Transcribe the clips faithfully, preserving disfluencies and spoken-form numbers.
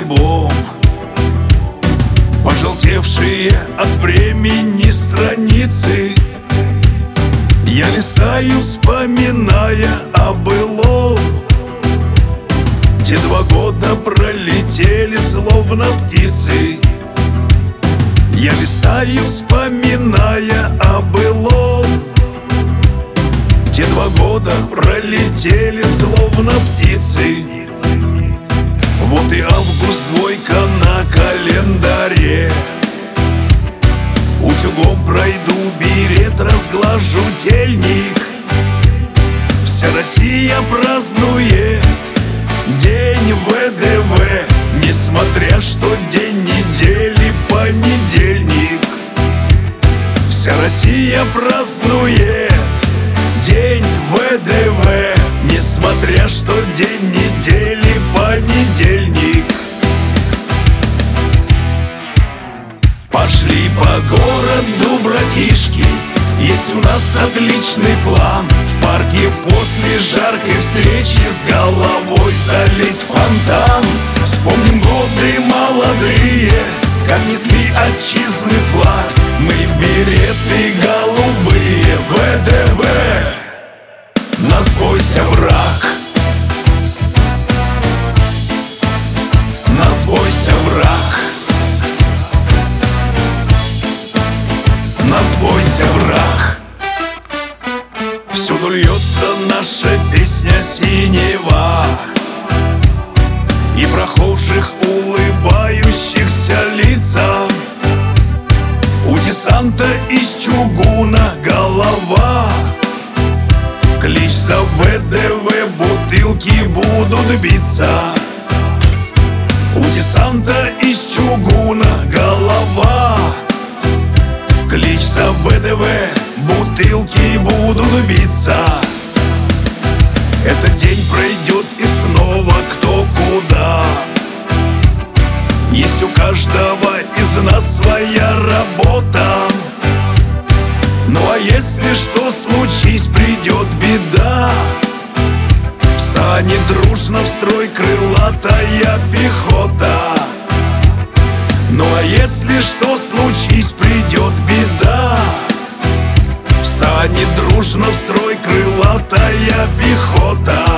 альбом, пожелтевшие от времени страницы. Я листаю, вспоминая о былом. Те два года пролетели, словно птицы. Я листаю, вспоминая о былом. Те два года пролетели, словно птицы. Вот и август, двойка на календаре. Утюгом пройду берет, разглажу тельник. Вся Россия празднует день ВДВ, несмотря что день недели понедельник. Вся Россия празднует день ВДВ, несмотря что день недели понедельник. Пошли по городу, братишки, есть у нас отличный план. В парке после жаркой встречи с головой залезть в фонтан. Вспомним годы молодые, как несли отчизны флаг. Мы береты голубые, ВДВ. Нас бойся, враг. Нас бойся, враг. Нас бойся, враг. Всюду льется наша песня синева, и прохожих улыбающихся лица. У десанта из чугуна голова. Клич за ВДВ, бутылки будут биться. У десанта из чугуна голова. Клич за ВДВ, бутылки будут биться. Этот день пройдет и снова кто куда. Есть у каждого из нас своя работа. Ну а если что случись, придет беда, встанет дружно в строй крылатая пехота. Ну а если что случись, придет беда, встанет дружно в строй крылатая пехота.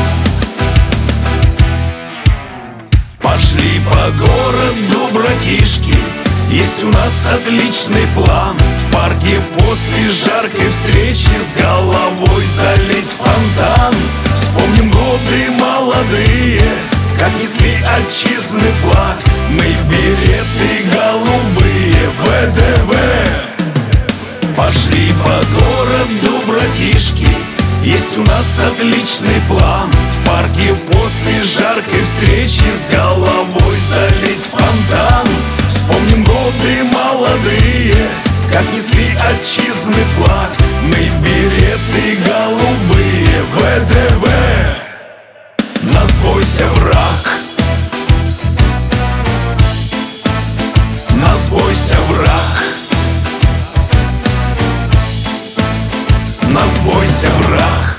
Пошли по городу, братишки, есть у нас отличный план. В парке после жаркой встречи с головой залезть в фонтан. Вспомним годы молодые, как несли отчизны флаг. Мы береты голубые, ВДВ. Пошли по городу, братишки, есть у нас отличный план. В парке после жаркой встречи с головой залезть в фонтан. Вспомним годы молодые, как несли отчизны флаг. Мы береты голубые, ВДВ. Нас бойся, враг. Нас бойся, враг. Нас бойся, враг.